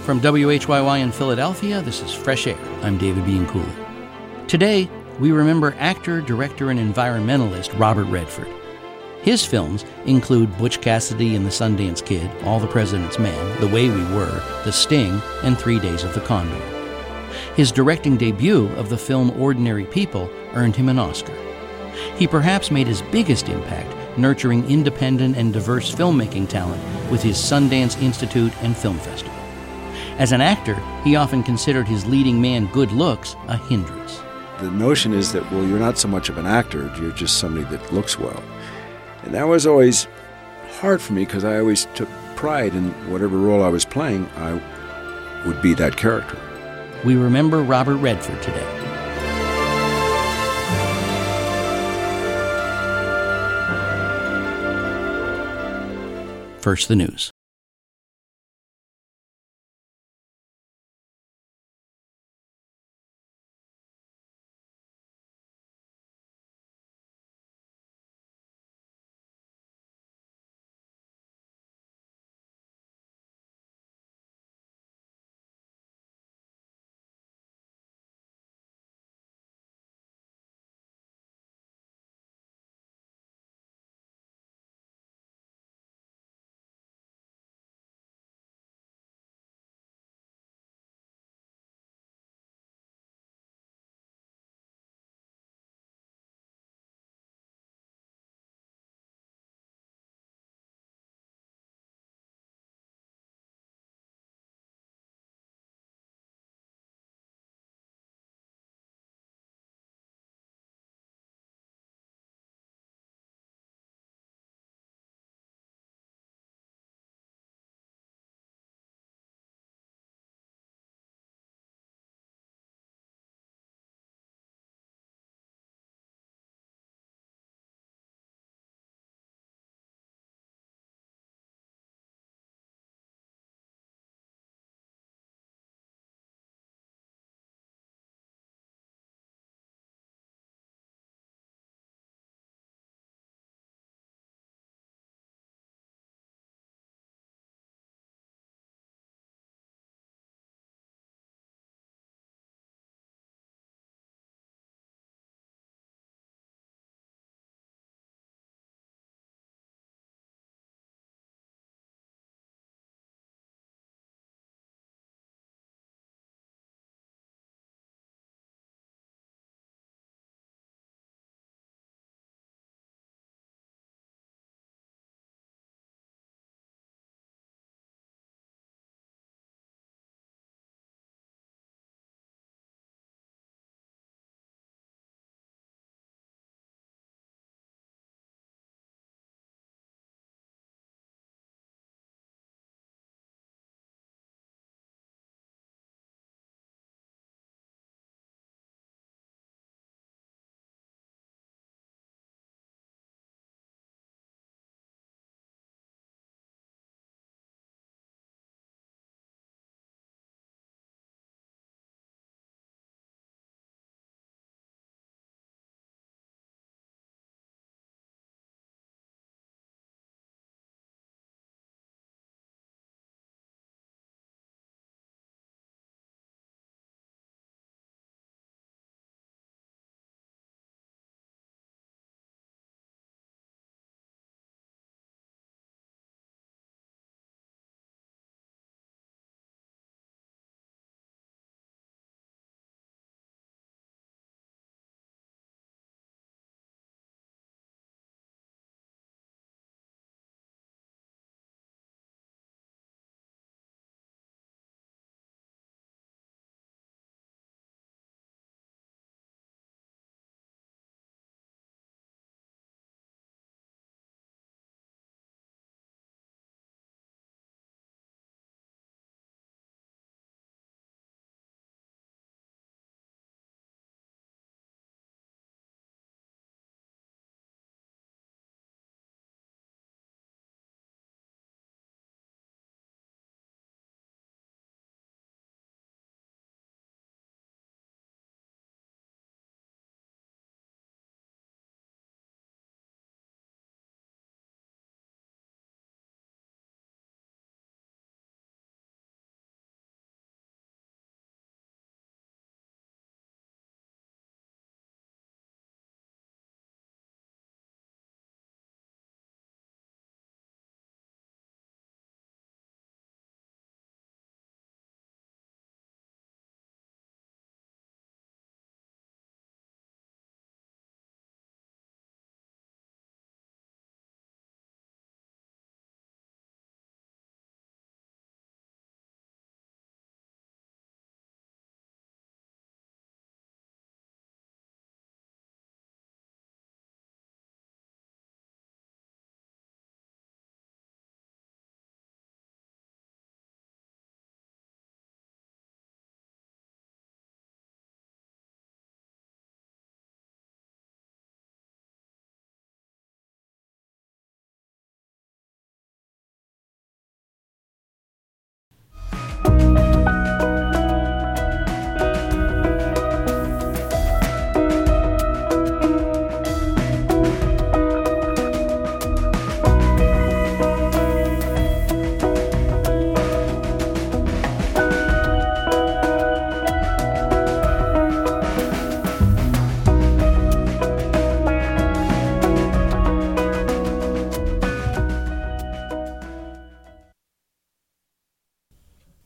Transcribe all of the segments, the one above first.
From WHYY in Philadelphia, this is Fresh Air. I'm David Bean Cooley. Today, we remember actor, director, and environmentalist Robert Redford. His films include Butch Cassidy and the Sundance Kid, All the President's Men, The Way We Were, The Sting, and 3 Days of the Condor. His directing debut of the film Ordinary People earned him an Oscar. He perhaps made his biggest impact nurturing independent and diverse filmmaking talent with his Sundance Institute and Film Festival. As an actor, he often considered his leading man good looks a hindrance. The notion is that, well, you're not so much of an actor, you're just somebody that looks well. And that was always hard for me because I always took pride in whatever role I was playing, I would be that character. We remember Robert Redford today. First, the news.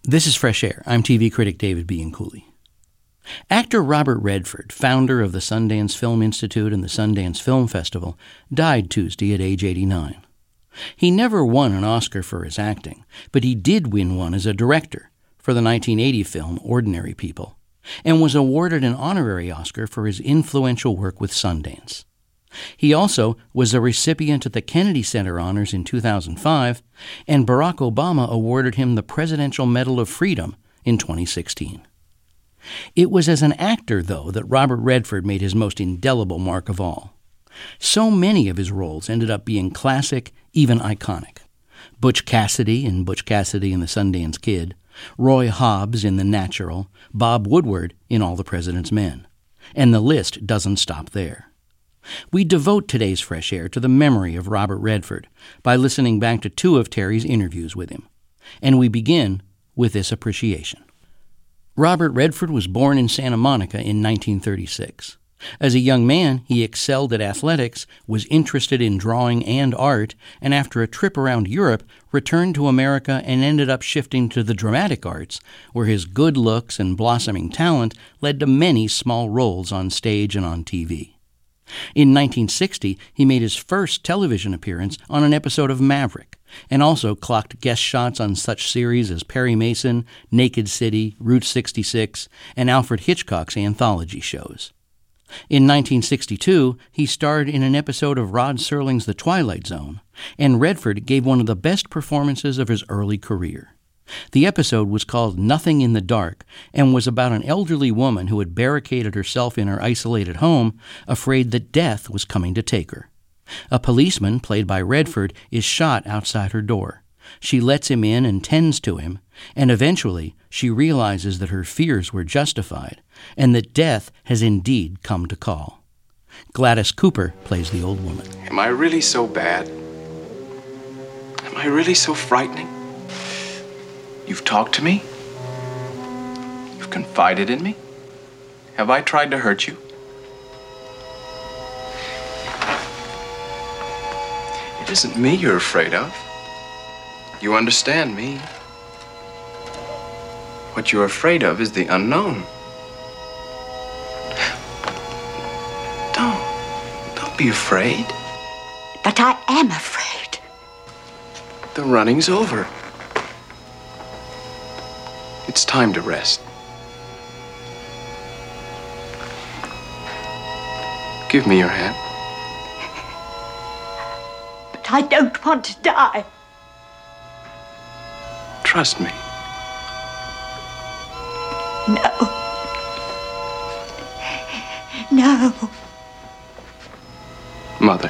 This is Fresh Air. I'm TV critic David Bianculli. Actor Robert Redford, founder of the Sundance Film Institute and the Sundance Film Festival, died Tuesday at age 89. He never won an Oscar for his acting, but he did win one as a director for the 1980 film Ordinary People, and was awarded an honorary Oscar for his influential work with Sundance. He also was a recipient at the Kennedy Center Honors in 2005, and Barack Obama awarded him the Presidential Medal of Freedom in 2016. It was as an actor, though, that Robert Redford made his most indelible mark of all. So many of his roles ended up being classic, even iconic. Butch Cassidy in Butch Cassidy and the Sundance Kid, Roy Hobbs in The Natural, Bob Woodward in All the President's Men. And the list doesn't stop there. We devote today's Fresh Air to the memory of Robert Redford by listening back to two of Terry's interviews with him. And we begin with this appreciation. Robert Redford was born in Santa Monica in 1936. As a young man, he excelled at athletics, was interested in drawing and art, and after a trip around Europe, returned to America and ended up shifting to the dramatic arts, where his good looks and blossoming talent led to many small roles on stage and on TV. In 1960, he made his first television appearance on an episode of Maverick, and also clocked guest shots on such series as Perry Mason, Naked City, Route 66, and Alfred Hitchcock's anthology shows. In 1962, he starred in an episode of Rod Serling's The Twilight Zone, and Redford gave one of the best performances of his early career. The episode was called Nothing in the Dark and was about an elderly woman who had barricaded herself in her isolated home, afraid that death was coming to take her. A policeman, played by Redford, is shot outside her door. She lets him in and tends to him, and eventually she realizes that her fears were justified and that death has indeed come to call. Gladys Cooper plays the old woman. Am I really so bad? Am I really so frightening? You've talked to me? You've confided in me? Have I tried to hurt you? It isn't me you're afraid of. You understand me. What you're afraid of is the unknown. Don't be afraid. But I am afraid. The running's over. It's time to rest. Give me your hand. But I don't want to die. Trust me. No. No. Mother.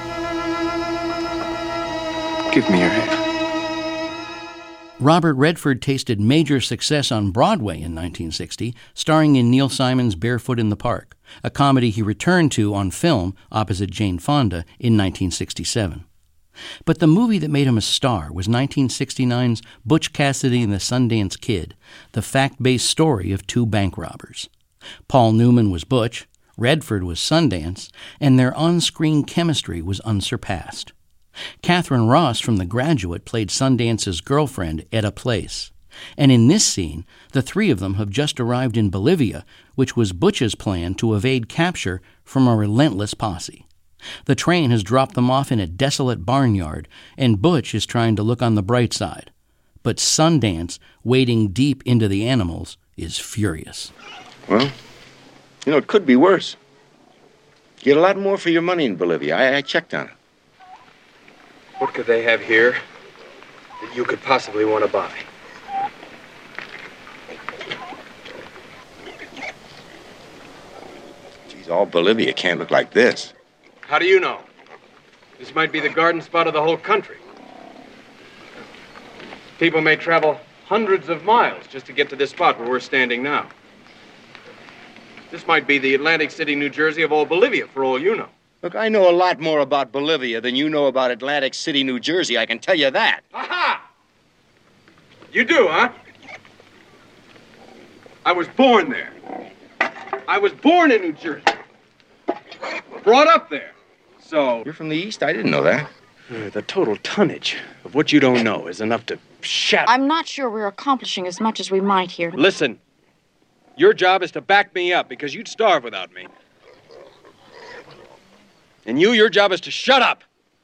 Give me your hand. Robert Redford tasted major success on Broadway in 1960, starring in Neil Simon's Barefoot in the Park, a comedy he returned to on film opposite Jane Fonda in 1967. But the movie that made him a star was 1969's Butch Cassidy and the Sundance Kid, the fact-based story of two bank robbers. Paul Newman was Butch, Redford was Sundance, and their on-screen chemistry was unsurpassed. Catherine Ross from The Graduate played Sundance's girlfriend, Etta Place. And in this scene, the three of them have just arrived in Bolivia, which was Butch's plan to evade capture from a relentless posse. The train has dropped them off in a desolate barnyard, and Butch is trying to look on the bright side. But Sundance, wading deep into the animals, is furious. Well, it could be worse. You get a lot more for your money in Bolivia. I checked on it. What could they have here that you could possibly want to buy? Geez, all Bolivia can't look like this. How do you know? This might be the garden spot of the whole country. People may travel hundreds of miles just to get to this spot where we're standing now. This might be the Atlantic City, New Jersey of all Bolivia, for all you know. Look, I know a lot more about Bolivia than you know about Atlantic City, New Jersey. I can tell you that. Aha! You do, huh? I was born there. I was born in New Jersey. Brought up there. So... You're from the East? I didn't know that. The total tonnage of what you don't know is enough to shut. I'm not sure we're accomplishing as much as we might here. Listen, your job is to back me up because you'd starve without me. And your job is to shut up.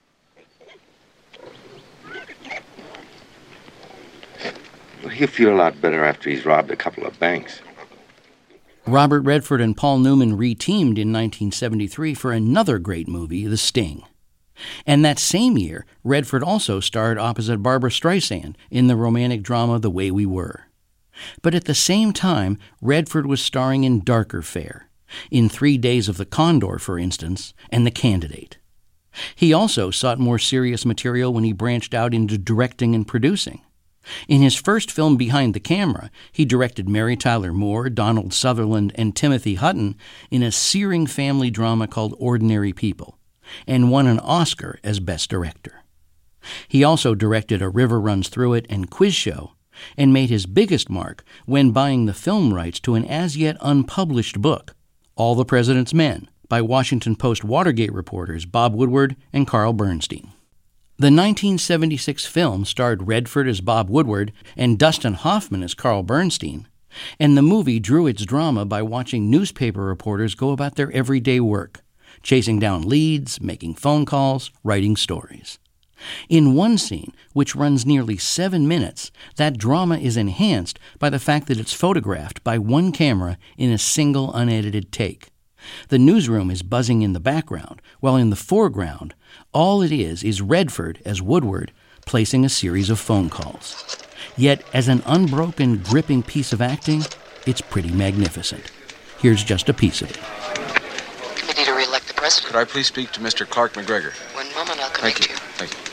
Well, he'll feel a lot better after he's robbed a couple of banks. Robert Redford and Paul Newman re-teamed in 1973 for another great movie, The Sting. And that same year, Redford also starred opposite Barbra Streisand in the romantic drama The Way We Were. But at the same time, Redford was starring in darker fare, in 3 Days of the Condor, for instance, and The Candidate. He also sought more serious material when he branched out into directing and producing. In his first film Behind the Camera, he directed Mary Tyler Moore, Donald Sutherland, and Timothy Hutton in a searing family drama called Ordinary People, and won an Oscar as Best Director. He also directed A River Runs Through It and Quiz Show, and made his biggest mark when buying the film rights to an as-yet unpublished book, All the President's Men, by Washington Post Watergate reporters Bob Woodward and Carl Bernstein. The 1976 film starred Redford as Bob Woodward and Dustin Hoffman as Carl Bernstein, and the movie drew its drama by watching newspaper reporters go about their everyday work, chasing down leads, making phone calls, writing stories. In one scene, which runs nearly 7 minutes, that drama is enhanced by the fact that it's photographed by one camera in a single unedited take. The newsroom is buzzing in the background, while in the foreground, all it is Redford as Woodward placing a series of phone calls. Yet, as an unbroken, gripping piece of acting, it's pretty magnificent. Here's just a piece of it. Committee to re-elect the president. Could I please speak to Mr. Clark McGregor? One moment, I'll connect you. Thank you.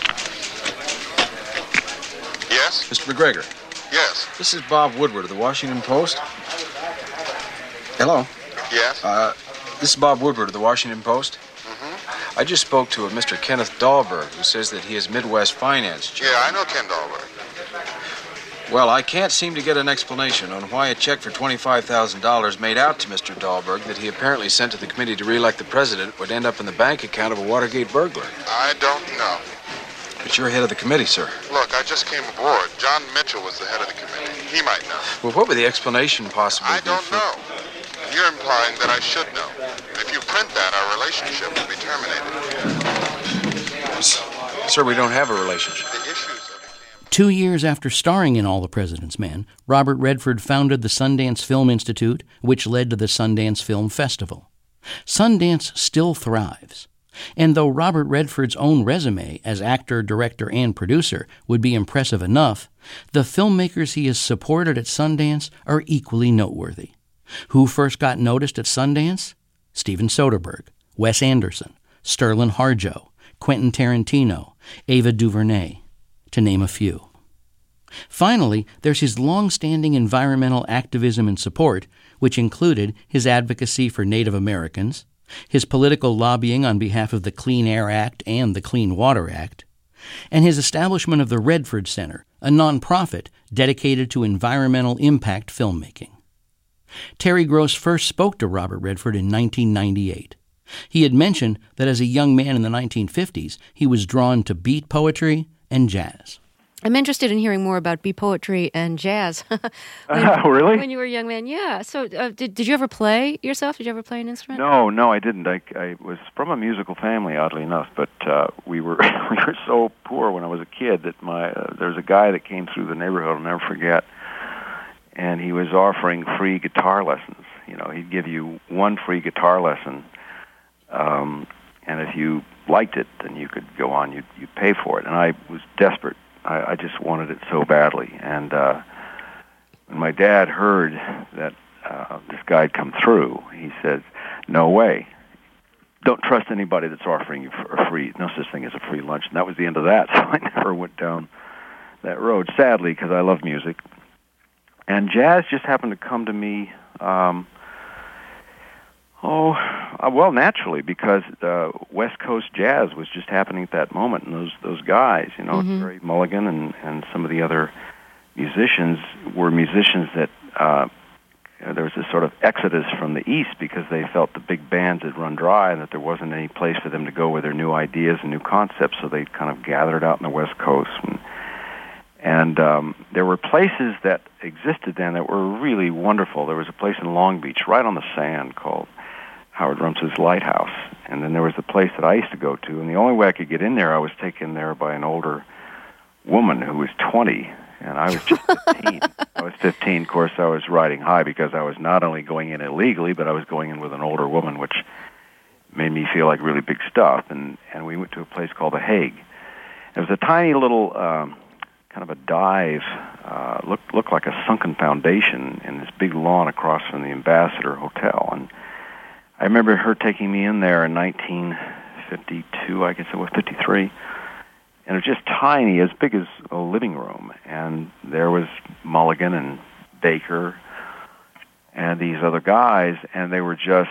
Yes? Mr. McGregor. Yes. This is Bob Woodward of the Washington Post. Hello. Yes? This is Bob Woodward of the Washington Post. Mm-hmm. I just spoke to a Mr. Kenneth Dahlberg, who says that he is Midwest Finance Chief. Yeah, I know Ken Dahlberg. Well, I can't seem to get an explanation on why a check for $25,000 made out to Mr. Dahlberg that he apparently sent to the committee to re-elect the president would end up in the bank account of a Watergate burglar. I don't know. But you're head of the committee, sir. Look, I just came aboard. John Mitchell was the head of the committee. He might know. Well, what would the explanation possibly I be? don't know. You're implying that I should know. If you print that, our relationship will be terminated. Sir, we don't have a relationship. The issues of 2 years after starring in All the President's Men, Robert Redford founded the Sundance Film Institute, which led to the Sundance Film Festival. Sundance still thrives. And though Robert Redford's own resume as actor, director, and producer would be impressive enough, the filmmakers he has supported at Sundance are equally noteworthy. Who first got noticed at Sundance? Steven Soderbergh, Wes Anderson, Sterling Harjo, Quentin Tarantino, Ava DuVernay, to name a few. Finally, there's his long-standing environmental activism and support, which included his advocacy for Native Americans, his political lobbying on behalf of the Clean Air Act and the Clean Water Act, and his establishment of the Redford Center, a nonprofit dedicated to environmental impact filmmaking. Terry Gross first spoke to Robert Redford in 1998. He had mentioned that as a young man in the 1950s, he was drawn to beat poetry and jazz. I'm interested in hearing more about beat poetry and jazz. Really? When you were a young man, yeah. So did you ever play yourself? Did you ever play an instrument? No, I didn't. I was from a musical family, oddly enough, but we were so poor when I was a kid that there was a guy that came through the neighborhood I'll never forget, and he was offering free guitar lessons. You know, he'd give you one free guitar lesson, and if you liked it, then you could go on. You'd pay for it, and I was desperate. I just wanted it so badly. And when my dad heard that this guy had come through, he said, "No way. Don't trust anybody that's offering you a free, no such thing as a free lunch." And that was the end of that, so I never went down that road, sadly, because I love music. And jazz just happened to come to me, naturally, because West Coast jazz was just happening at that moment, and those guys, you know, Mm-hmm. Terry Mulligan and some of the other musicians were musicians that there was this sort of exodus from the East because they felt the big bands had run dry and that there wasn't any place for them to go with their new ideas and new concepts, so they kind of gathered out in the West Coast. And there were places that existed then that were really wonderful. There was a place in Long Beach, right on the sand, called Howard Rums's Lighthouse. And then there was the place that I used to go to, and the only way I could get in there, I was taken there by an older woman who was 20, and I was just 15. I was 15. Of course, I was riding high because I was not only going in illegally, but I was going in with an older woman, which made me feel like really big stuff. And we went to a place called The Hague. It was a tiny little kind of a dive, looked like a sunken foundation in this big lawn across from the Ambassador Hotel. And I remember her taking me in there in 1952, I guess it was 53. And it was just tiny, as big as a living room. And there was Mulligan and Baker and these other guys, and they were just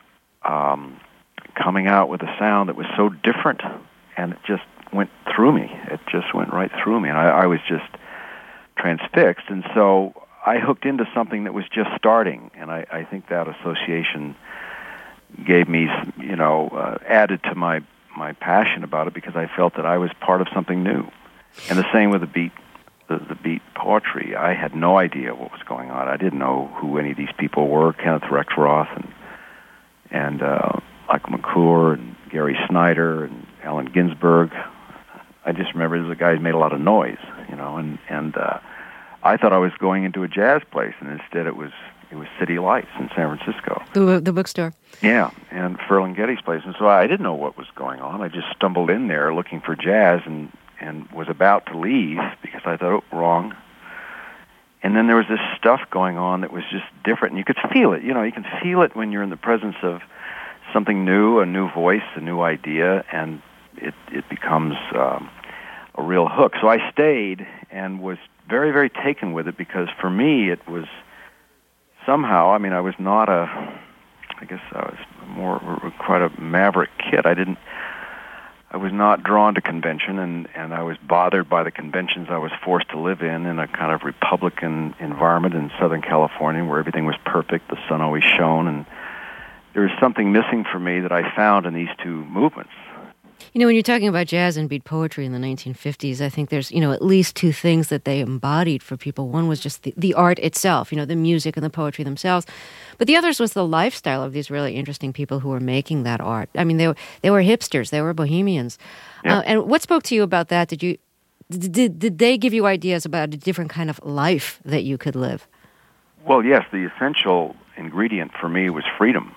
coming out with a sound that was so different, and it just went through me. It just went right through me, and I was just transfixed. And so I hooked into something that was just starting, and I think that association gave me, added to my passion about it, because I felt that I was part of something new. And the same with the beat poetry. I had no idea what was going on. I didn't know who any of these people were, Kenneth Rexroth and Michael McClure and Gary Snyder and Allen Ginsberg. I just remember there was a guy who made a lot of noise, and I thought I was going into a jazz place, and instead it was City Lights in San Francisco. The bookstore. Yeah, and Ferlinghetti's place. And so I didn't know what was going on. I just stumbled in there looking for jazz and was about to leave because I thought, wrong. And then there was this stuff going on that was just different, and you could feel it. You can feel it when you're in the presence of something new, a new voice, a new idea, and it becomes a real hook. So I stayed and was very, very taken with it, because for me it was somehow, I was not I guess I was quite a maverick kid. I was not drawn to convention, and I was bothered by the conventions I was forced to live in a kind of Republican environment in Southern California where everything was perfect, the sun always shone, and there was something missing for me that I found in these two movements. When you're talking about jazz and beat poetry in the 1950s, I think there's, at least two things that they embodied for people. One was just the art itself, the music and the poetry themselves. But the others was the lifestyle of these really interesting people who were making that art. They were hipsters, they were bohemians. Yeah. And what spoke to you about that? Did they give you ideas about a different kind of life that you could live? Well, yes, the essential ingredient for me was freedom.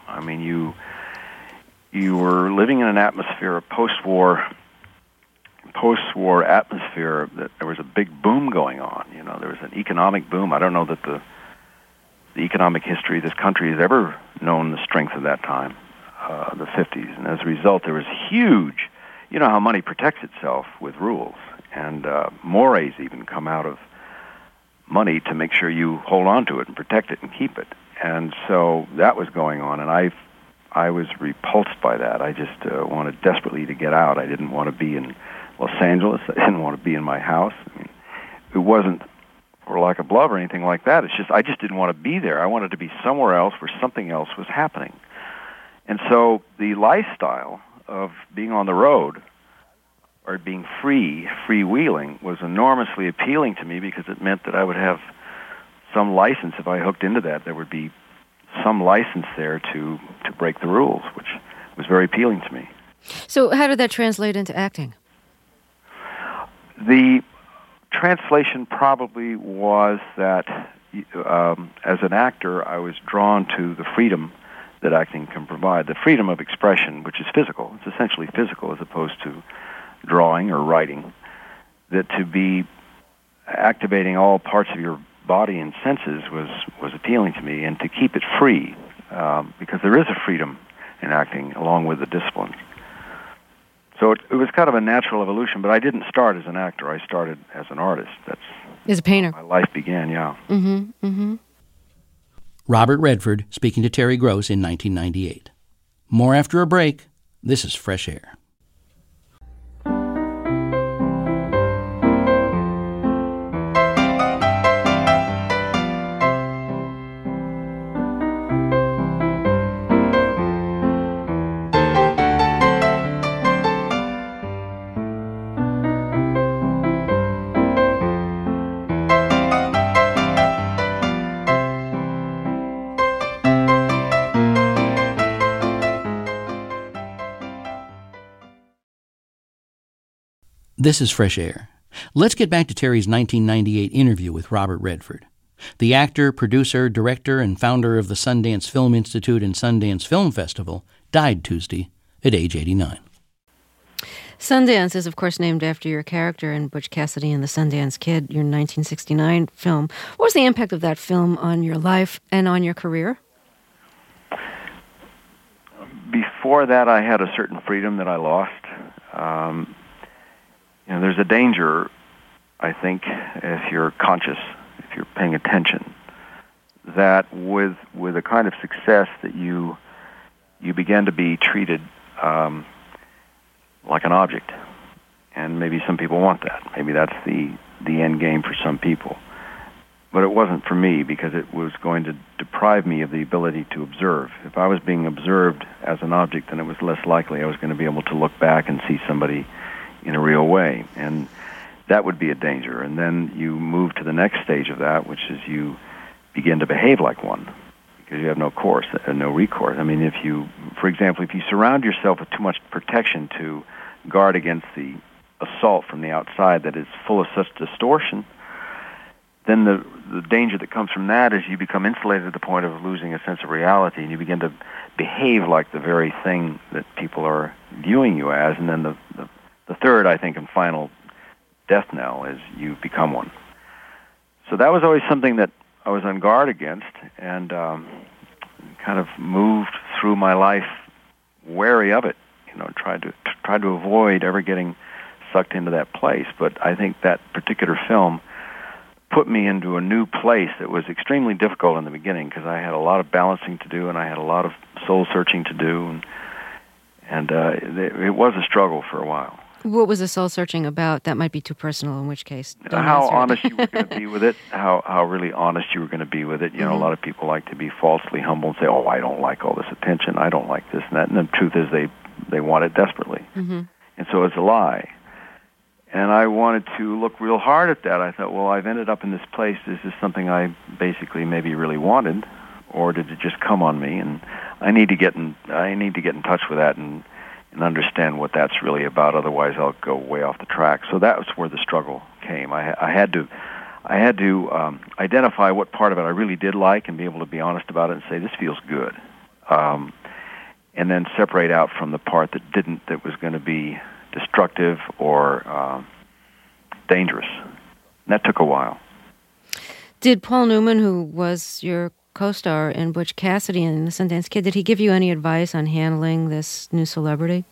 You were living in an atmosphere of post-war atmosphere, that there was a big boom going on. There was an economic boom. I don't know that the economic history of this country has ever known the strength of that time, the 50s. And as a result, there was huge, how money protects itself with rules. And mores even come out of money to make sure you hold on to it and protect it and keep it. And so that was going on, and I was repulsed by that. I just wanted desperately to get out. I didn't want to be in Los Angeles. I didn't want to be in my house. It wasn't for lack of love or anything like that. It's just I just didn't want to be there. I wanted to be somewhere else where something else was happening. And so the lifestyle of being on the road or being freewheeling was enormously appealing to me, because it meant that I would have some license. If I hooked into that, there would be some license there to break the rules, which was very appealing to me. So how did that translate into acting? The translation probably was that as an actor, I was drawn to the freedom that acting can provide, the freedom of expression, which is physical. It's essentially physical as opposed to drawing or writing. That to be activating all parts of your body and senses was appealing to me, and to keep it free, because there is a freedom in acting along with the discipline. So it was kind of a natural evolution, but I didn't start as an actor. I started as an artist. As a painter. My life began, yeah. Mm-hmm, mm-hmm. Robert Redford speaking to Terry Gross in 1998. More after a break. This is Fresh Air. This is Fresh Air. Let's get back to Terry's 1998 interview with Robert Redford. The actor, producer, director, and founder of the Sundance Film Institute and Sundance Film Festival died Tuesday at age 89. Sundance is, of course, named after your character in Butch Cassidy and the Sundance Kid, your 1969 film. What was the impact of that film on your life and on your career? Before that, I had a certain freedom that I lost. There's a danger, I think, if you're conscious, if you're paying attention, that with a kind of success that you begin to be treated like an object. And maybe some people want that. Maybe that's the end game for some people. But it wasn't for me, because it was going to deprive me of the ability to observe. If I was being observed as an object, then it was less likely I was going to be able to look back and see somebody in a real way. And that would be a danger. And then you move to the next stage of that, which is you begin to behave like one, because you have no recourse. I mean, for example, if you surround yourself with too much protection to guard against the assault from the outside that is full of such distortion, then the danger that comes from that is you become insulated to the point of losing a sense of reality, and you begin to behave like the very thing that people are viewing you as. And then the third, I think, and final death knell is you become one. So that was always something that I was on guard against, and kind of moved through my life wary of it. Tried to avoid ever getting sucked into that place. But I think that particular film put me into a new place that was extremely difficult in the beginning, because I had a lot of balancing to do, and I had a lot of soul searching to do, and it was a struggle for a while. What was the soul searching about? That might be too personal, in which case don't how answer honest you were going to be with it, how really honest you were going to be with it. A lot of people like to be falsely humble and say, "Oh, I don't like all this attention. I don't like this and that." And the truth is, they want it desperately, and so it's a lie. And I wanted to look real hard at that. I thought, well, I've ended up in this place. Is this something I basically maybe really wanted, or did it just come on me? And I need to get in touch with that and understand what that's really about. Otherwise, I'll go way off the track. So that was where the struggle came. I had to identify what part of it I really did like, and be able to be honest about it and say, this feels good, and then separate out from the part that didn't, that was going to be destructive or dangerous. And that took a while. Did Paul Newman, who was your co-star in Butch Cassidy and the Sundance Kid, did he give you any advice on handling this new celebrity?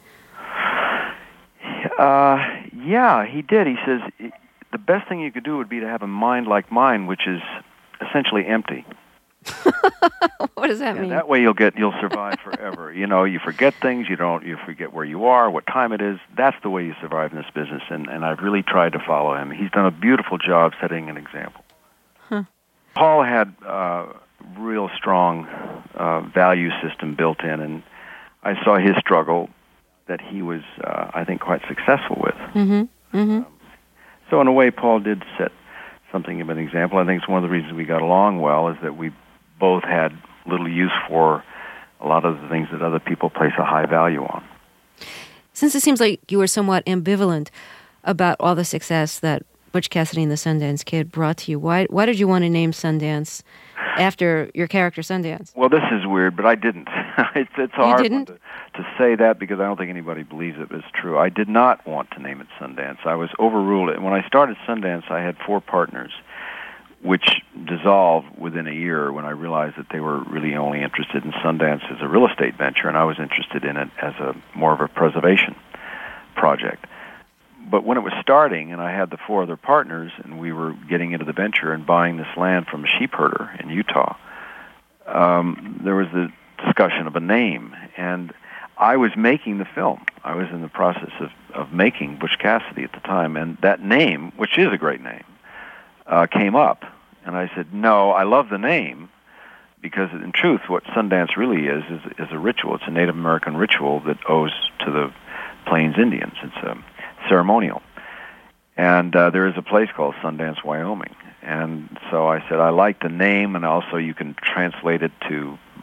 Yeah, he did. He says the best thing you could do would be to have a mind like mine, which is essentially empty. What does that mean? That way you'll survive forever. You forget things, you forget where you are, what time it is. That's the way you survive in this business, and I've really tried to follow him. He's done a beautiful job setting an example. Huh. Paul had real strong value system built in, and I saw his struggle that he was, I think, quite successful with. So in a way, Paul did set something of an example. I think it's one of the reasons we got along well, is that we both had little use for a lot of the things that other people place a high value on. Since it seems like you were somewhat ambivalent about all the success that Butch Cassidy and the Sundance Kid brought to you, why did you want to name Sundance after your character Sundance? Well, this is weird, but I didn't. It's a hard one to say that, because I don't think anybody believes it, but it's true. I did not want to name it Sundance. I was overruled. When I started Sundance, I had 4 partners, which dissolved within a year when I realized that they were really only interested in Sundance as a real estate venture, and I was interested in it as more of a preservation project. But when it was starting, and I had the 4 other partners, and we were getting into the venture and buying this land from a sheep herder in Utah, there was the discussion of a name, and I was making the film. I was in the process of making Butch Cassidy at the time, and that name, which is a great name, came up. And I said, no, I love the name, because in truth what Sundance really is a ritual. It's a Native American ritual that owes to the Plains Indians. It's a ceremonial. And there is a place called Sundance, Wyoming. And so I said, I like the name, and also you can translate it to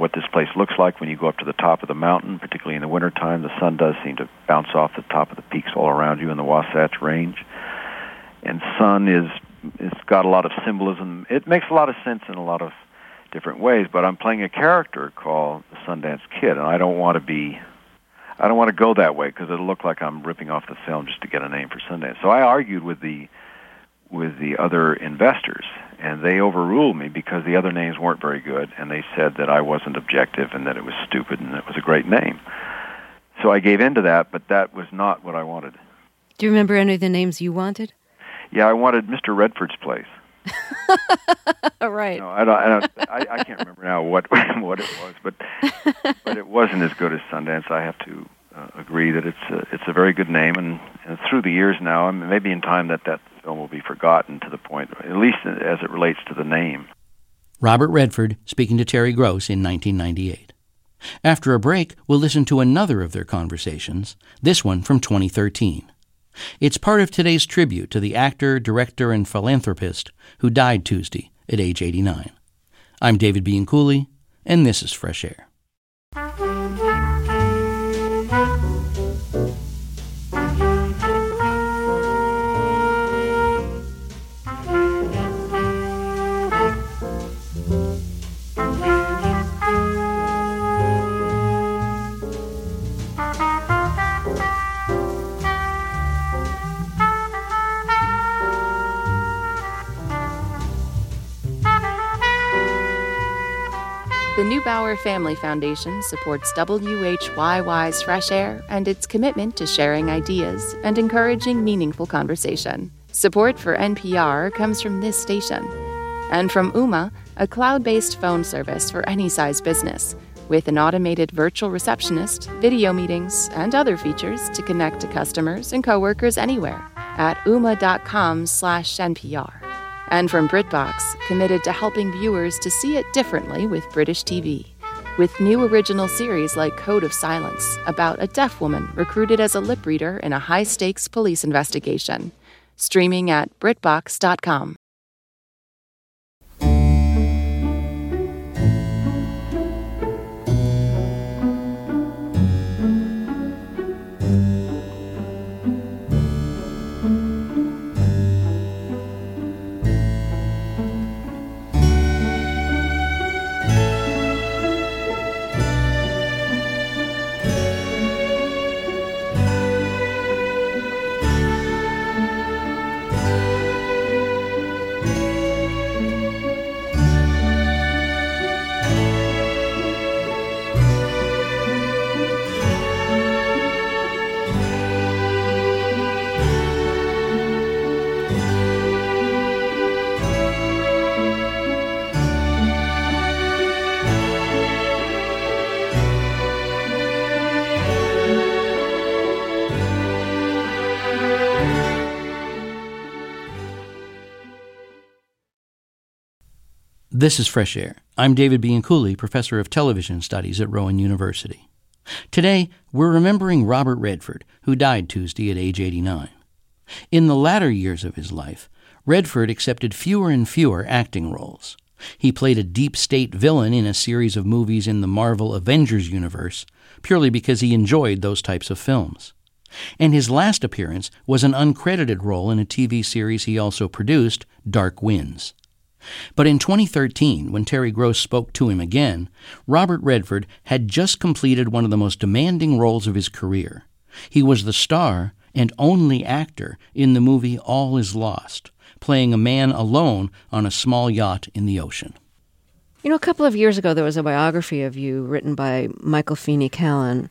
what this place looks like when you go up to the top of the mountain, particularly in the wintertime. The sun does seem to bounce off the top of the peaks all around you in the Wasatch Range. And sun it's got a lot of symbolism. It makes a lot of sense in a lot of different ways, but I'm playing a character called the Sundance Kid, and I don't want to go that way because it'll look like I'm ripping off the film just to get a name for Sundance. So I argued with the other investors, and they overruled me because the other names weren't very good, and they said that I wasn't objective and that it was stupid and it was a great name. So I gave in to that, but that was not what I wanted. Do you remember any of the names you wanted? Yeah, I wanted Mr. Redford's Place. Right. No, I can't remember now what it was, but it wasn't as good as Sundance. I have to agree that it's a very good name, and through the years now, maybe in time that film will be forgotten to the point, at least as it relates to the name. Robert Redford speaking to Terry Gross in 1998. After a break, we'll listen to another of their conversations, this one from 2013. It's part of today's tribute to the actor, director, and philanthropist who died Tuesday at age 89. I'm David Bianculli, and this is Fresh Air. The Neubauer Family Foundation supports WHYY's Fresh Air and its commitment to sharing ideas and encouraging meaningful conversation. Support for NPR comes from this station and from Ooma, a cloud-based phone service for any size business, with an automated virtual receptionist, video meetings, and other features to connect to customers and coworkers anywhere at ooma.com/NPR. And from BritBox, committed to helping viewers to see it differently with British TV. With new original series like Code of Silence, about a deaf woman recruited as a lip reader in a high-stakes police investigation. Streaming at BritBox.com. This is Fresh Air. I'm David Bianculli, professor of television studies at Rowan University. Today, we're remembering Robert Redford, who died Tuesday at age 89. In the latter years of his life, Redford accepted fewer and fewer acting roles. He played a deep state villain in a series of movies in the Marvel Avengers universe, purely because he enjoyed those types of films. And his last appearance was an uncredited role in a TV series he also produced, Dark Winds. But in 2013, when Terry Gross spoke to him again, Robert Redford had just completed one of the most demanding roles of his career. He was the star and only actor in the movie All Is Lost, playing a man alone on a small yacht in the ocean. You know, a couple of years ago, there was a biography of you written by Michael Feeney Callan,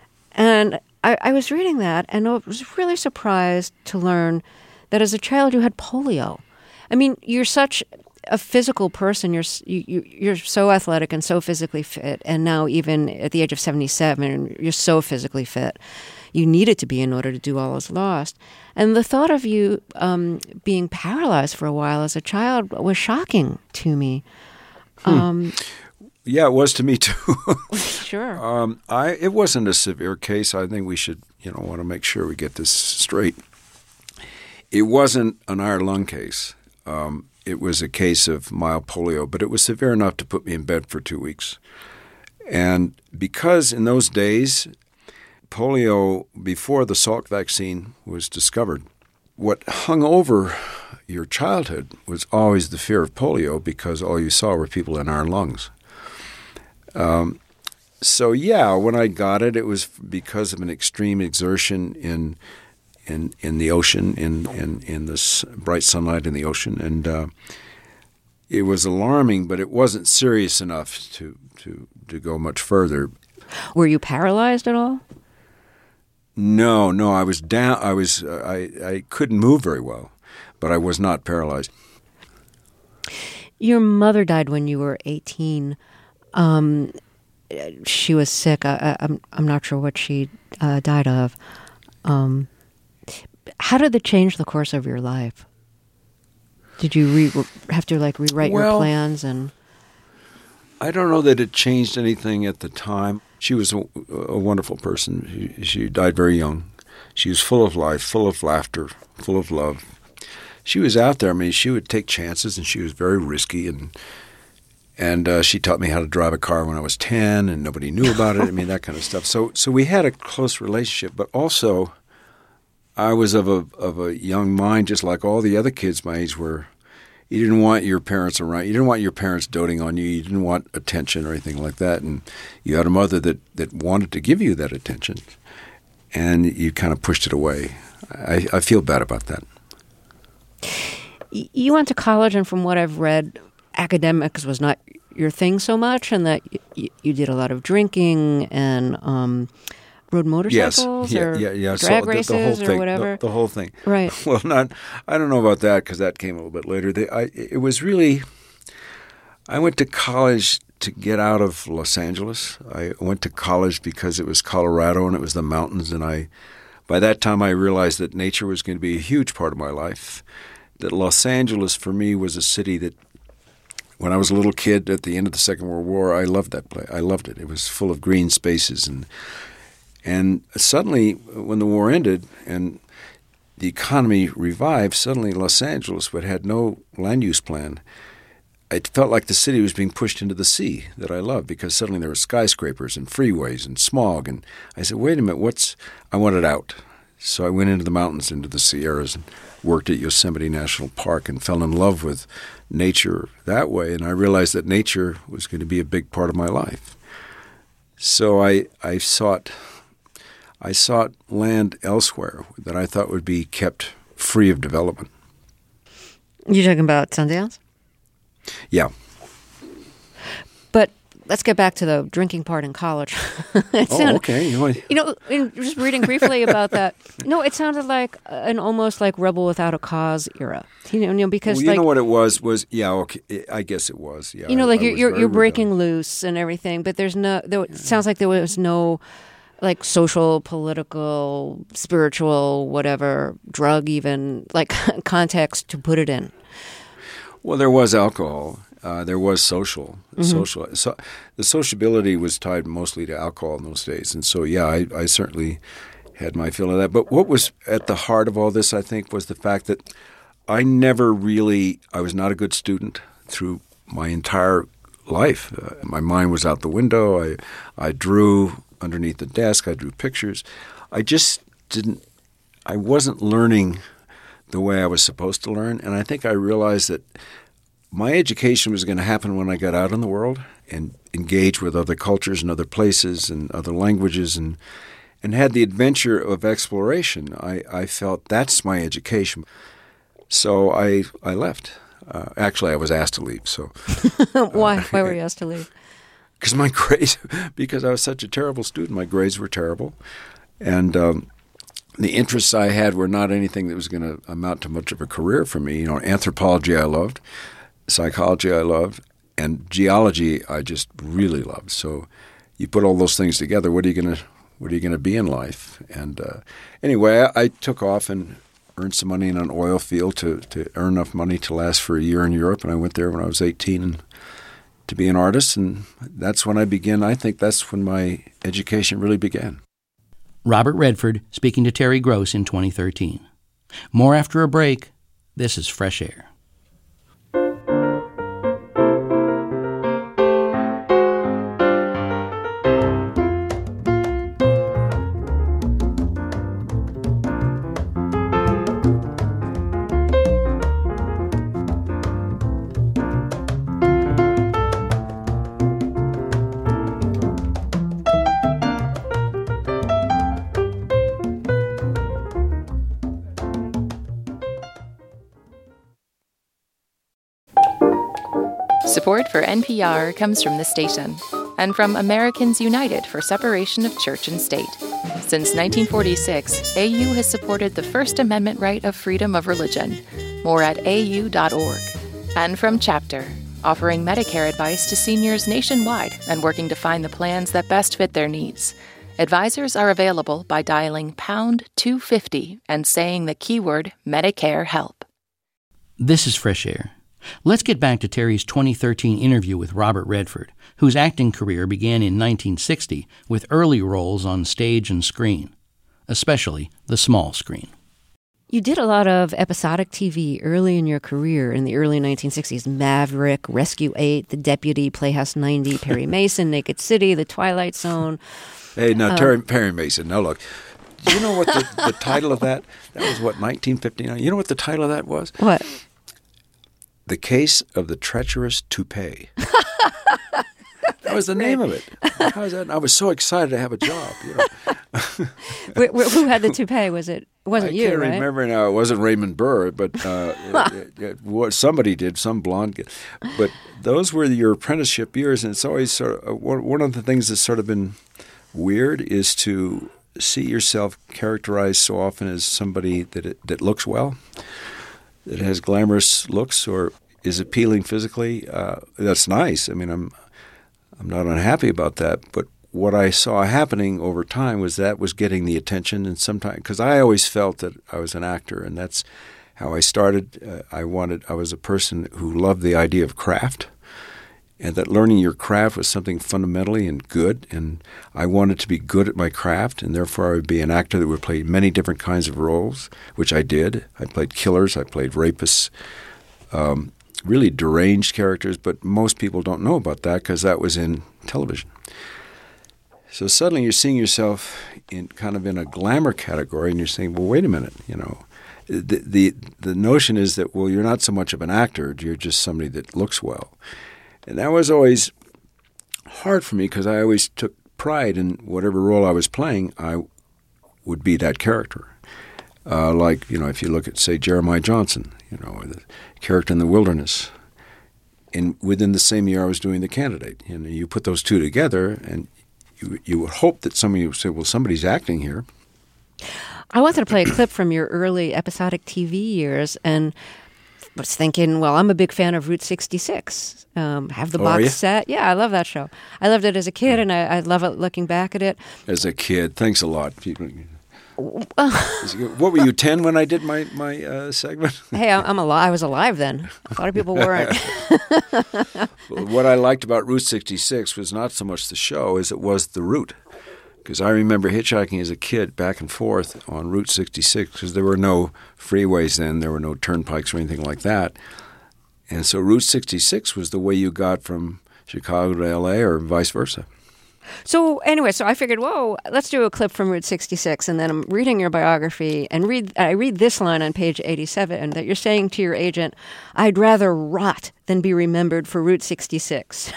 and I was reading that, and I was really surprised to learn that as a child you had polio. I mean, you're such a physical person. You're so athletic and so physically fit, and now even at the age of 77, you're so physically fit. You needed to be in order to do All Is Lost. And the thought of you being paralyzed for a while as a child was shocking to me. Yeah, it was to me too. Sure. It wasn't a severe case. I think we should, want to make sure we get this straight. It wasn't an iron lung case. It was a case of mild polio, but it was severe enough to put me in bed for 2 weeks. And because in those days, polio, before the Salk vaccine was discovered, what hung over your childhood was always the fear of polio because all you saw were people in iron lungs. So yeah, when I got it, it was because of an extreme exertion in the ocean, in the bright sunlight in the ocean, and it was alarming, but it wasn't serious enough to go much further. Were you paralyzed at all? No, I was down. I couldn't move very well, but I was not paralyzed. Your mother died when you were 18. She was sick. I'm not sure what she died of. How did it change the course of your life? Did you have to rewrite your plans? And I don't know that it changed anything at the time. She was a wonderful person. She died very young. She was full of life, full of laughter, full of love. She was out there. I mean, she would take chances, and she was very risky. And she taught me how to drive a car when I was 10, and nobody knew about it. I mean, that kind of stuff. So we had a close relationship, but also I was of a young mind, just like all the other kids my age were. You didn't want your parents around. You didn't want your parents doting on you. You didn't want attention or anything like that. And you had a mother that wanted to give you that attention, and you kind of pushed it away. I feel bad about that. You went to college, and from what I've read, academics was not your thing so much, and that you did a lot of drinking and rode motorcycles or drag races the whole thing, or whatever. The whole thing. Right. Well, I don't know about that because that came a little bit later. It was really – I went to college to get out of Los Angeles. I went to college because it was Colorado and it was the mountains, and by that time I realized that nature was going to be a huge part of my life, that Los Angeles for me was a city that when I was a little kid at the end of the Second World War, I loved that place. I loved it. It was full of green spaces. And suddenly, when the war ended and the economy revived, suddenly Los Angeles, but had no land use plan, it felt like the city was being pushed into the sea that I loved because suddenly there were skyscrapers and freeways and smog. And I said, wait a minute, I wanted out. So I went into the mountains, into the Sierras, and worked at Yosemite National Park and fell in love with nature that way. And I realized that nature was going to be a big part of my life. So I sought land elsewhere that I thought would be kept free of development. You talking about Sundance? Yeah. But let's get back to the drinking part in college. Okay. Just reading briefly about that. No, it sounded like an almost like Rebel Without a Cause era. Because you know what it was yeah. Okay, I guess it was. Yeah. You're breaking loose and everything, but it sounds like there was no like social, political, spiritual, whatever, drug even, like context to put it in. Well, there was alcohol. There was social. Mm-hmm. So the sociability was tied mostly to alcohol in those days. And so, yeah, I certainly had my fill of that. But what was at the heart of all this, I think, was the fact that I was not a good student through my entire life. My mind was out the window. I drew underneath the desk. I drew pictures. I wasn't learning the way I was supposed to learn. And I think I realized that my education was going to happen when I got out in the world and engaged with other cultures and other places and other languages and had the adventure of exploration. I felt that's my education. So I left. Actually, I was asked to leave. So Why were you asked to leave? Because I was such a terrible student. My grades were terrible. And the interests I had were not anything that was going to amount to much of a career for me. Anthropology I loved, psychology I loved, and geology I just really loved. So you put all those things together, what are you going to be in life? And anyway, I took off and earned some money in an oil field to earn enough money to last for a year in Europe. And I went there when I was 18 and to be an artist. And that's when I began. I think that's when my education really began. Robert Redford speaking to Terry Gross in 2013. More after a break. This is Fresh Air. Support for NPR comes from the station and from Americans United for Separation of Church and State. Since 1946, AU has supported the First Amendment right of freedom of religion. More at au.org. And from Chapter, offering Medicare advice to seniors nationwide and working to find the plans that best fit their needs. Advisors are available by dialing pound 250 and saying the keyword Medicare help. This is Fresh Air. Let's get back to Terry's 2013 interview with Robert Redford, whose acting career began in 1960 with early roles on stage and screen, especially the small screen. You did a lot of episodic TV early in your career in the early 1960s. Maverick, Rescue 8, The Deputy, Playhouse 90, Perry Mason, Naked City, The Twilight Zone. Hey, now, Perry Mason, now look. Do you know what the title of that? That was, what, 1959? You know what the title of that was? What? The Case of the Treacherous Toupee. That was the name of it. How is that? I was so excited to have a job. You know. Who had the toupee? It wasn't you, right? I can't remember now. It wasn't Raymond Burr, but somebody did, some blonde kid. But those were your apprenticeship years, and it's always sort of one of the things that's sort of been weird is to see yourself characterized so often as somebody that looks well, that has glamorous looks or is appealing physically. That's nice. I mean, I'm not unhappy about that, but what I saw happening over time was getting the attention, and sometimes because I always felt that I was an actor, and that's how I started. I was a person who loved the idea of craft, and that learning your craft was something fundamentally and good, and I wanted to be good at my craft, and therefore I would be an actor that would play many different kinds of roles, which I did. I played killers, I played rapists, really deranged characters, but most people don't know about that because that was in television. So suddenly you're seeing yourself in a glamour category, and you're saying, well, wait a minute, you know. The notion is that, well, you're not so much of an actor, you're just somebody that looks well. And that was always hard for me because I always took pride in whatever role I was playing, I would be that character. Like, you know, if you look at, say, Jeremiah Johnson, you know, the character in The Wilderness. And within the same year I was doing The Candidate. You know, you put those two together and you would hope that somebody would say, well, somebody's acting here. I wanted to play a clip from your early episodic TV years and was thinking, well, I'm a big fan of Route 66. Have the box set. Yeah, I love that show. I loved it as a kid, and I love it looking back at it. As a kid. Thanks a lot. What were you, 10 when I did my segment? Hey, I was alive then. A lot of people weren't. What I liked about Route 66 was not so much the show as it was the route. Because I remember hitchhiking as a kid back and forth on Route 66 because there were no freeways then. There were no turnpikes or anything like that. And so Route 66 was the way you got from Chicago to L.A. or vice versa. So anyway, I figured, whoa, let's do a clip from Route 66. And then I'm reading your biography and I read this line on page 87 that you're saying to your agent, I'd rather rot than be remembered for Route 66.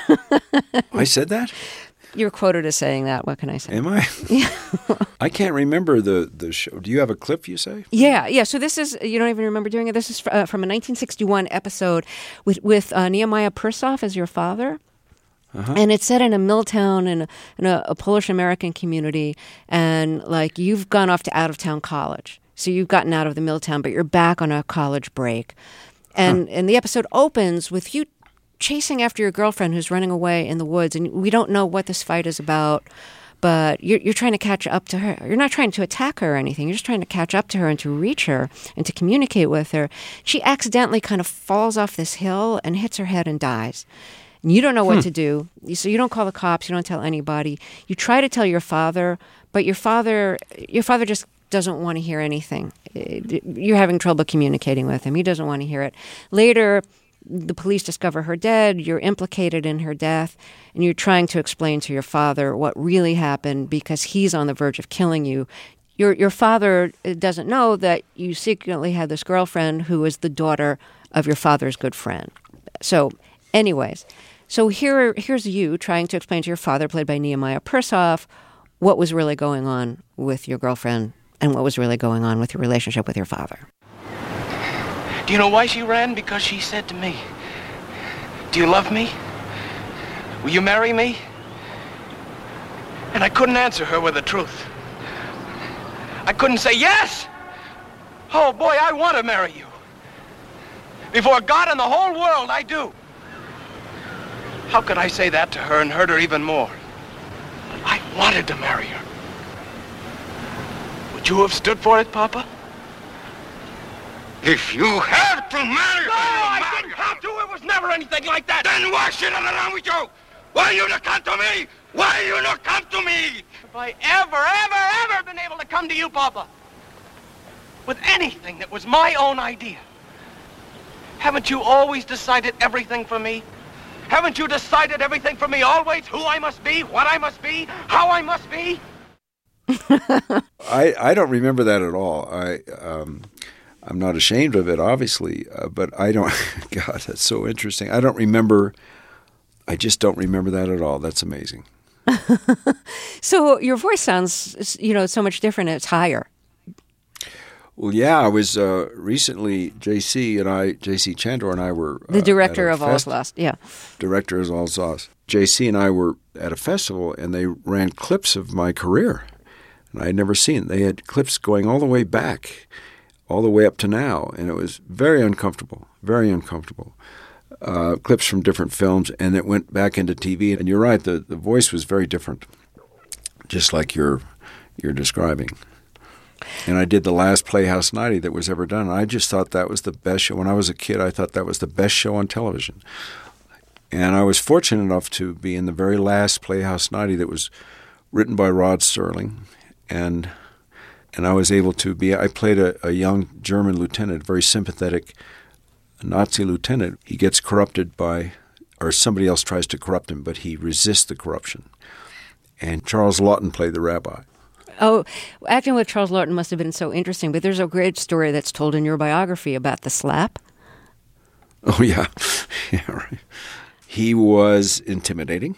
I said that? You're quoted as saying that. What can I say? Am I? Yeah. I can't remember the show. Do you have a clip, you say? Yeah. So this is, you don't even remember doing it? This is from a 1961 episode with Nehemiah Persoff as your father. Uh-huh. And it's set in a mill town in a Polish-American community. And, like, you've gone off to out-of-town college. So you've gotten out of the mill town, but you're back on a college break. And the episode opens with you chasing after your girlfriend who's running away in the woods, and we don't know what this fight is about, but you're trying to catch up to her. You're not trying to attack her or anything. You're just trying to catch up to her and to reach her and to communicate with her. She accidentally kind of falls off this hill and hits her head and dies. And you don't know what to do, so you don't call the cops. You don't tell anybody. You try to tell your father, but your father just doesn't want to hear anything. You're having trouble communicating with him. He doesn't want to hear it. Later, the police discover her dead, you're implicated in her death, and you're trying to explain to your father what really happened because he's on the verge of killing you. Your father doesn't know that you secretly had this girlfriend who is the daughter of your father's good friend. So, anyways, here's you trying to explain to your father, played by Nehemiah Persoff, what was really going on with your girlfriend and what was really going on with your relationship with your father. Do you know why she ran? Because she said to me, Do you love me? Will you marry me? And I couldn't answer her with the truth. I couldn't say yes. Oh, boy, I want to marry you. Before God and the whole world, I do. How could I say that to her and hurt her even more? I wanted to marry her. Would you have stood for it, Papa? If you had to marry her... No, I didn't have to. It was never anything like that. Then why should I run with you? Why you not come to me? Why you not come to me? If I ever been able to come to you, Papa, with anything that was my own idea, haven't you always decided everything for me? Haven't you decided everything for me always? Who I must be, what I must be, how I must be? I don't remember that at all. I'm not ashamed of it, obviously, but I don't. God, that's so interesting. I don't remember. I just don't remember that at all. That's amazing. So your voice sounds, so much different. It's higher. Well, yeah, I was recently, J.C. Chandor and I were... the director of All Is Lost, yeah. Director of All Is Lost. J.C. and I were at a festival, and they ran clips of my career, and I had never seen. They had clips going all the way back, all the way up to now, and it was very uncomfortable, very uncomfortable. Clips from different films, and it went back into TV. And you're right, the voice was very different, just like you're describing. And I did the last Playhouse 90 that was ever done. And I just thought that was the best show. When I was a kid, I thought that was the best show on television. And I was fortunate enough to be in the very last Playhouse 90 that was written by Rod Serling. And I was able to be – I played a young German lieutenant, very sympathetic Nazi lieutenant. He gets corrupted by – or somebody else tries to corrupt him, but he resists the corruption. And Charles Laughton played the rabbi. Oh, acting with Charles Laughton must have been so interesting, but there's a great story that's told in your biography about the slap. Oh, yeah. Yeah, right. He was intimidating.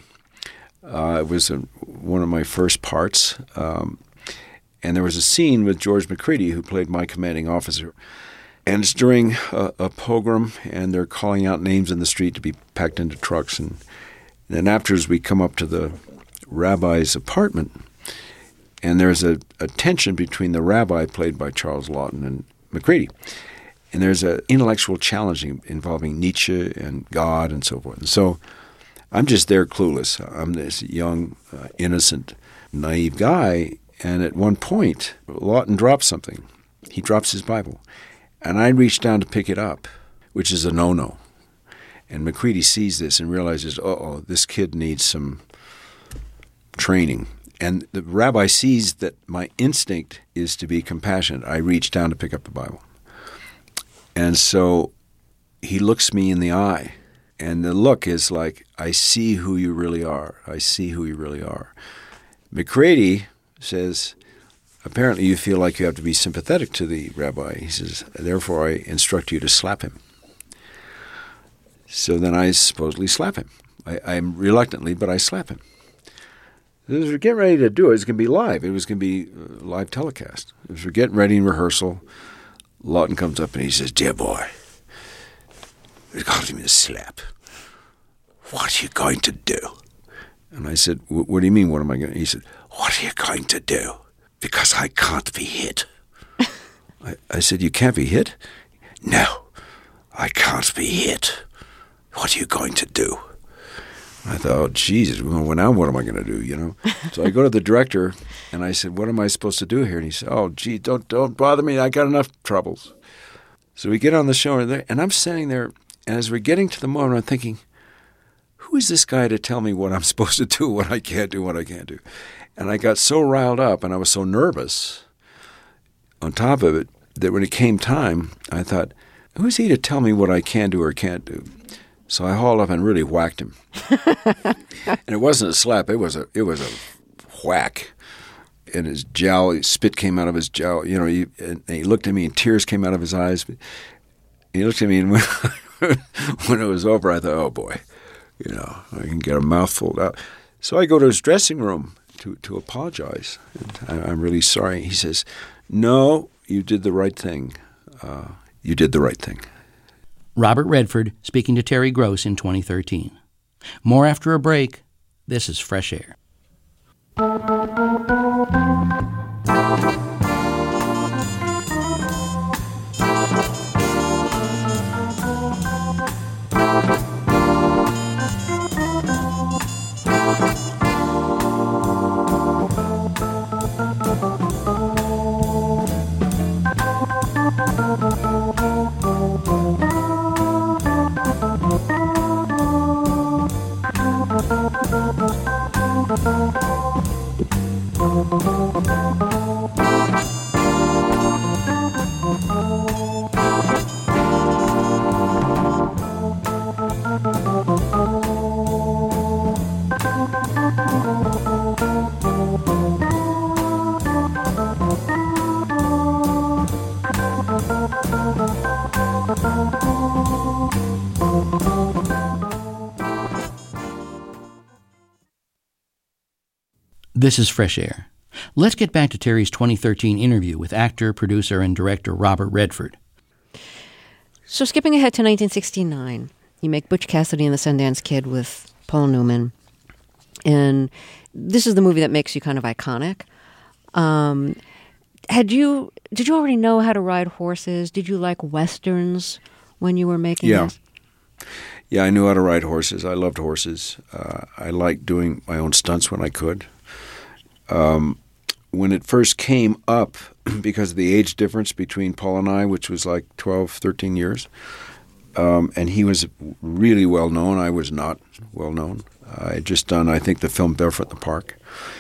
It was one of my first parts. And there was a scene with George McCready, who played my commanding officer. And it's during a pogrom, and they're calling out names in the street to be packed into trucks. And then afterwards, we come up to the rabbi's apartment, and there's a tension between the rabbi, played by Charles Laughton, and McCready. And there's an intellectual challenge involving Nietzsche and God and so forth. And so I'm just there clueless. I'm this young, innocent, naive guy. And at one point, Laughton drops something. He drops his Bible. And I reach down to pick it up, which is a no-no. And McCready sees this and realizes, this kid needs some training. And the rabbi sees that my instinct is to be compassionate. I reach down to pick up the Bible. And so he looks me in the eye. And the look is like, I see who you really are. I see who you really are. McCready says, apparently you feel like you have to be sympathetic to the rabbi. He says, therefore I instruct you to slap him. So then I supposedly slap him. I'm reluctantly, but I slap him. As we're getting ready to do it, it's going to be live. It was going to be live telecast. As we're getting ready in rehearsal, Laughton comes up and he says, dear boy, it's causing me to slap. What are you going to do? And I said, what do you mean, what am I going to do? He said, what are you going to do? Because I can't be hit. I said, you can't be hit? No, I can't be hit. What are you going to do? I thought, oh, Jesus, well, now what am I going to do, So I go to the director, and I said, what am I supposed to do here? And he said, oh, gee, don't bother me. I got enough troubles. So we get on the show, and I'm sitting there, and as we're getting to the moment, I'm thinking, who is this guy to tell me what I'm supposed to do, what I can't do, what I can't do? And I got so riled up, and I was so nervous on top of it, that when it came time, I thought, who is he to tell me what I can do or can't do? So I hauled up and really whacked him. And it wasn't a slap, it was a whack. And his jowl, spit came out of his jowl, and he looked at me and tears came out of his eyes. He looked at me, and when it was over, I thought, oh boy, I can get a mouthful out. So I go to his dressing room to apologize. And I'm really sorry. He says, no, you did the right thing. You did the right thing. Robert Redford speaking to Terry Gross in 2013. More after a break. This is Fresh Air. This is Fresh Air. Let's get back to Terry's 2013 interview with actor, producer, and director Robert Redford. So skipping ahead to 1969, you make Butch Cassidy and the Sundance Kid with Paul Newman. And this is the movie that makes you kind of iconic. Did you already know how to ride horses? Did you like Westerns when you were making this? Yeah, I knew how to ride horses. I loved horses. I liked doing my own stunts when I could. When it first came up, because of the age difference between Paul and I, which was like 12, 13 years, and he was really well known. I was not well known. I had just done, I think, the film Barefoot in the Park.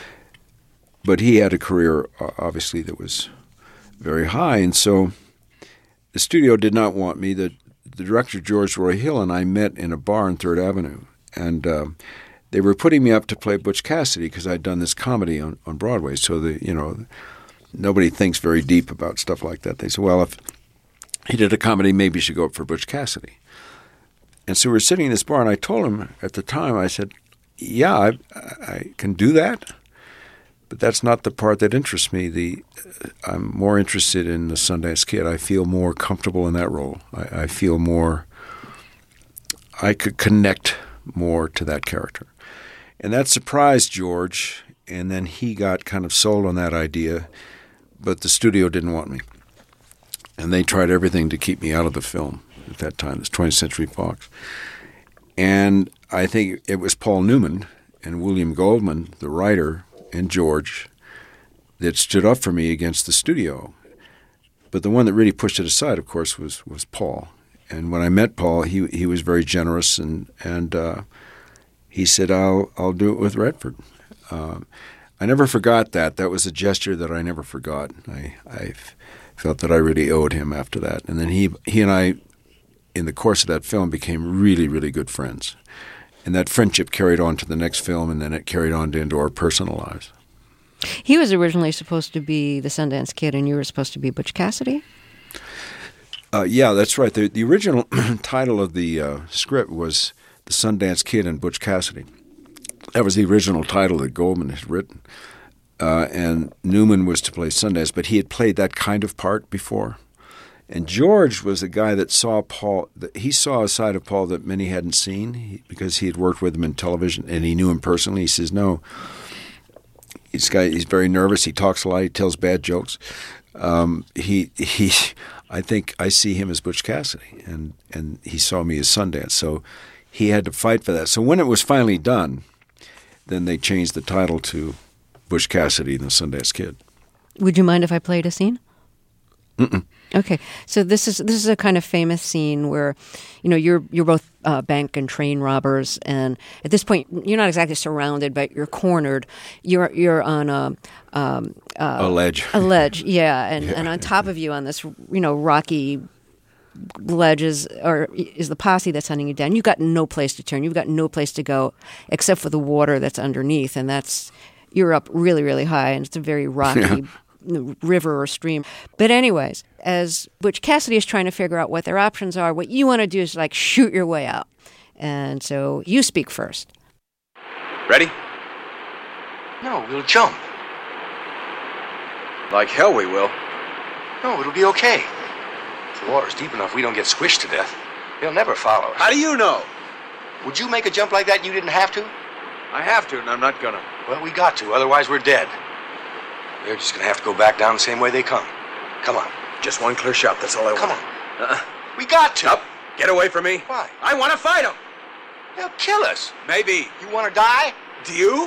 But he had a career, obviously, that was very high. And so the studio did not want me. The director, George Roy Hill, and I met in a bar on 3rd Avenue. And they were putting me up to play Butch Cassidy because I'd done this comedy on Broadway. So, nobody thinks very deep about stuff like that. They said, well, if he did a comedy, maybe you should go up for Butch Cassidy. And so we're sitting in this bar, and I told him at the time, I said, yeah, I can do that, but that's not the part that interests me. I'm more interested in the Sundance Kid. I feel more comfortable in that role. I feel more – I could connect more to that character. And that surprised George, and then he got kind of sold on that idea, but the studio didn't want me. And they tried everything to keep me out of the film at that time. It was 20th Century Fox. And I think it was Paul Newman and William Goldman, the writer, and George, that stood up for me against the studio. But the one that really pushed it aside, of course, was Paul. And when I met Paul, he was very generous, and he said, I'll do it with Redford. I never forgot that. That was a gesture that I never forgot. I felt that I really owed him after that. And then he and I, in the course of that film, became really, really good friends. And that friendship carried on to the next film, and then it carried on into our personal lives. He was originally supposed to be the Sundance Kid, and you were supposed to be Butch Cassidy? Yeah, that's right. The original title of the script was The Sundance Kid and Butch Cassidy. That was the original title that Goldman had written. And Newman was to play Sundance, but he had played that kind of part before. And George was the guy that saw Paul. He saw a side of Paul that many hadn't seen because he had worked with him in television, and he knew him personally. He says, no, he's very nervous. He talks a lot. He tells bad jokes. I think I see him as Butch Cassidy, and he saw me as Sundance. So he had to fight for that. So when it was finally done, then they changed the title to Butch Cassidy and the Sundance Kid. Would you mind if I played a scene? Mm-mm. Okay, so this is a kind of famous scene where, you're both bank and train robbers, and at this point you're not exactly surrounded, but you're cornered. You're on a ledge. A ledge, yeah, and on top of you on this rocky ledge is the posse that's hunting you down. You've got no place to turn. You've got no place to go except for the water that's underneath, and you're up really, really high, and it's a very rocky river or stream. But anyways, as Butch Cassidy is trying to figure out what their options are, what you want to do is shoot your way out. And so you speak first. Ready? No, we'll jump. Like hell we will. No, it'll be okay. If the water's deep enough, we don't get squished to death. He'll never follow us. How do you know? Would you make a jump like that you didn't have to? I have to, and I'm not gonna. Well, we got to, otherwise we're dead. They're just gonna have to go back down the same way they come. Come on. Just one clear shot, that's all I want. Come on. We got to. Up. Get away from me. Why? I want to fight him. They'll kill us. Maybe. You want to die? Do you?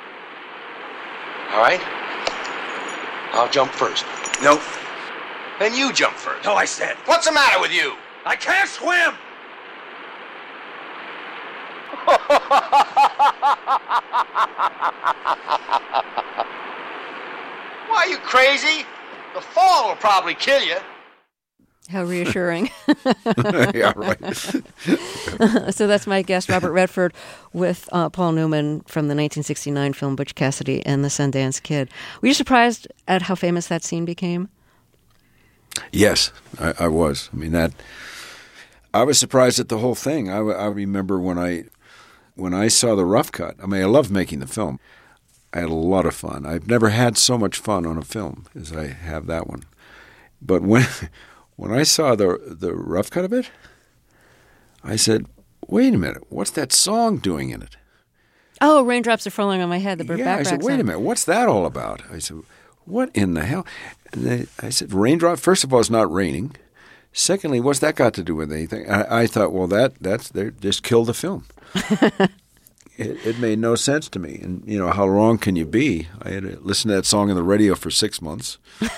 All right. I'll jump first. No. Then you jump first. No, I said. What's the matter with you? I can't swim. Why, are you crazy? The fall will probably kill you. How reassuring. Yeah, right. So that's my guest, Robert Redford, with Paul Newman from the 1969 film Butch Cassidy and the Sundance Kid. Were you surprised at how famous that scene became? Yes, I was. I mean, I was surprised at the whole thing. I remember when I saw the rough cut. I mean, I loved making the film. I had a lot of fun. I've never had so much fun on a film as I have that one. But when I saw the rough cut of it, I said, wait a minute, what's that song doing in it? Oh, Raindrops Are Falling on My Head, the Burt Bacharach I said, wait a minute, what's that all about? I said, what in the hell? And I said, raindrop, first of all, it's not raining. Secondly, what's that got to do with anything? I thought, well, they just killed the film. It made no sense to me. And, how wrong can you be? I had to listen to that song on the radio for 6 months.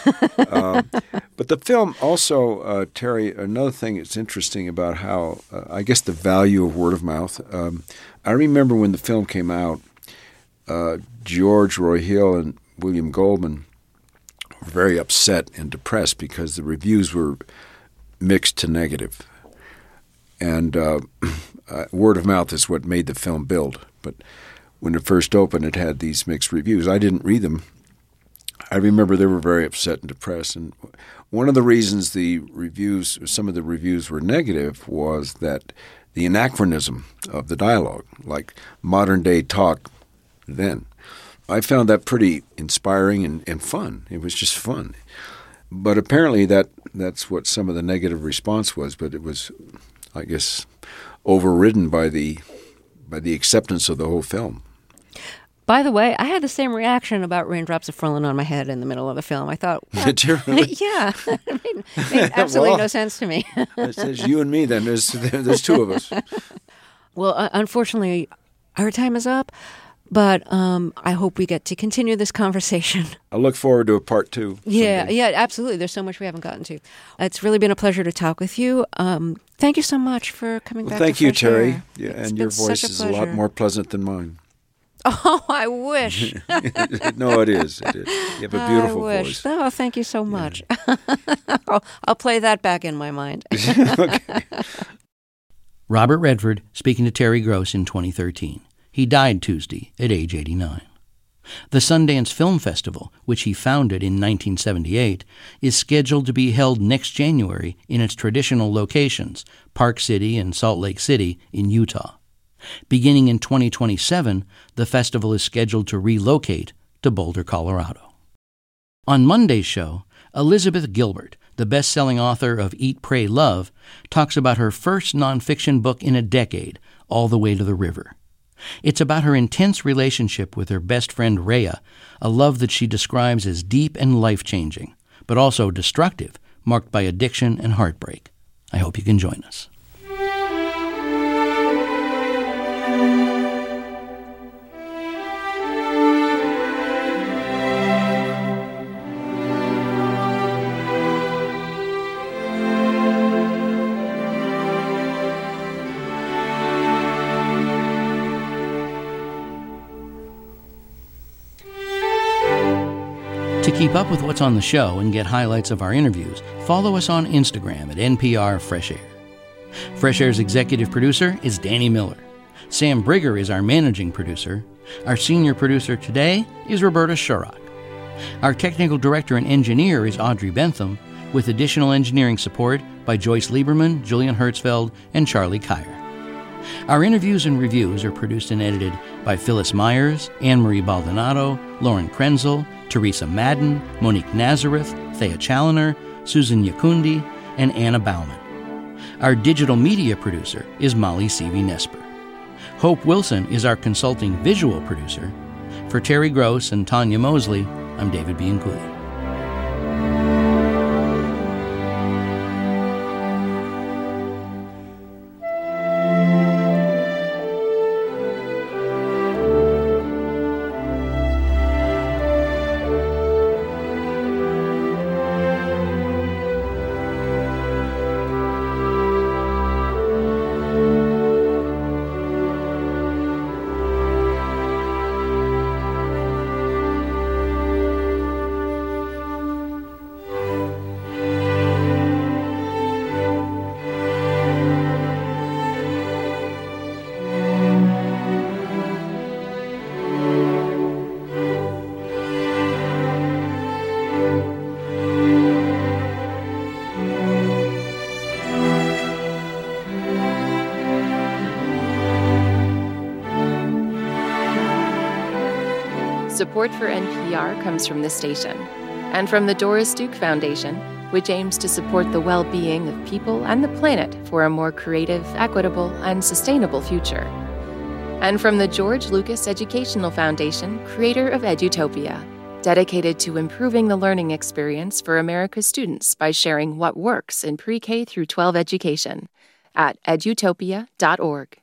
But the film also, Terry, another thing that's interesting about how, I guess, the value of word of mouth. I remember when the film came out, George Roy Hill and William Goldman were very upset and depressed because the reviews were mixed to negative. And word of mouth is what made the film build. But when it first opened, it had these mixed reviews. I didn't read them. I remember they were very upset and depressed. And one of the reasons some of the reviews were negative was that the anachronism of the dialogue, like modern day talk then. I found that pretty inspiring and fun. It was just fun. But apparently that's what some of the negative response was, but it was, I guess, overridden by the acceptance of the whole film. By the way, I had the same reaction about Raindrops Are Falling on My Head in the middle of the film. I thought, did you really? Yeah, it made absolutely no sense to me. It says you and me. Then there's two of us. Well, unfortunately, our time is up. But I hope we get to continue this conversation. I look forward to a part 2. Yeah, absolutely. There's so much we haven't gotten to. It's really been a pleasure to talk with you. Thank you so much for coming back. Thank to you, Fresh Terry. Air. Yeah, and your voice is a lot more pleasant than mine. Oh, I wish. No, it is. You have a beautiful voice. Oh, thank you so much. Yeah. I'll play that back in my mind. Okay. Robert Redford speaking to Terry Gross in 2013. He died Tuesday at age 89. The Sundance Film Festival, which he founded in 1978, is scheduled to be held next January in its traditional locations, Park City and Salt Lake City in Utah. Beginning in 2027, the festival is scheduled to relocate to Boulder, Colorado. On Monday's show, Elizabeth Gilbert, the best-selling author of Eat, Pray, Love, talks about her first nonfiction book in a decade, All the Way to the River. It's about her intense relationship with her best friend Rhea, a love that she describes as deep and life-changing, but also destructive, marked by addiction and heartbreak. I hope you can join us. To keep up with what's on the show and get highlights of our interviews, follow us on Instagram at NPR Fresh Air. Fresh Air's executive producer is Danny Miller. Sam Brigger is our managing producer. Our senior producer today is Roberta Shorrock. Our technical director and engineer is Audrey Bentham, with additional engineering support by Joyce Lieberman, Julian Hertzfeld, and Charlie Kyer. Our interviews and reviews are produced and edited by Phyllis Myers, Anne-Marie Baldonado, Lauren Krenzel, Teresa Madden, Monique Nazareth, Thea Challoner, Susan Yakundi, and Anna Bauman. Our digital media producer is Molly Seavey-Nesper. Hope Wilson is our consulting visual producer. For Terry Gross and Tanya Mosley, I'm David Bianculli. Support for NPR comes from this station and from the Doris Duke Foundation, which aims to support the well-being of people and the planet for a more creative, equitable, and sustainable future. And from the George Lucas Educational Foundation, creator of Edutopia, dedicated to improving the learning experience for America's students by sharing what works in pre-K through 12 education at edutopia.org.